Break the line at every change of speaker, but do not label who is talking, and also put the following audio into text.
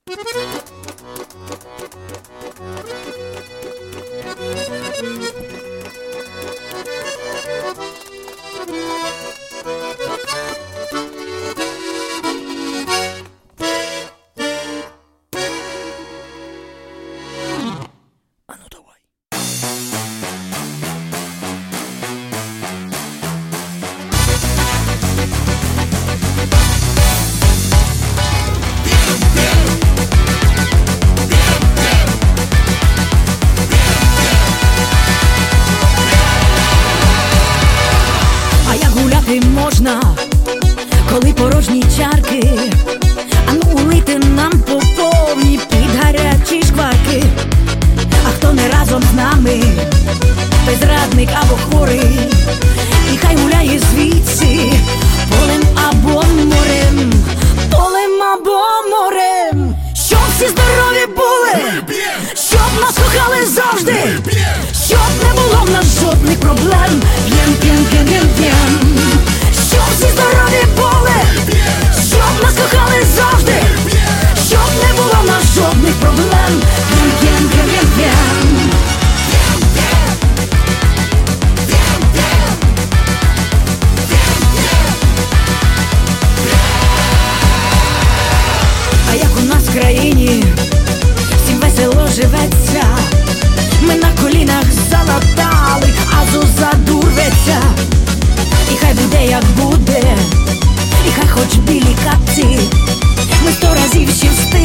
Можна, коли порожні чарки, а ну улити нам по повній під гарячі шкварки. А хто не разом з нами, той зрадник або хворий, і хай гуляє звідси полем або морем, полем або морем. Щоб всі здорові були, щоб нас кохали завжди, щоб не було в нас жодних проблем. П'єм, п'єм, п'єм, п'єм, п'єм. Щоб всі здорові були, щоб нас кохали завжди, щоб не було в нас жодних проблем. П'єм, п'єм, п'єм, п'єм, п'єм. А як у нас в країні всім весело живеться, ми на колінах залатали, а зуза дурветься. І хай буде як буде, і хай хоч білі капці, ми 100 разів ще встигнемо.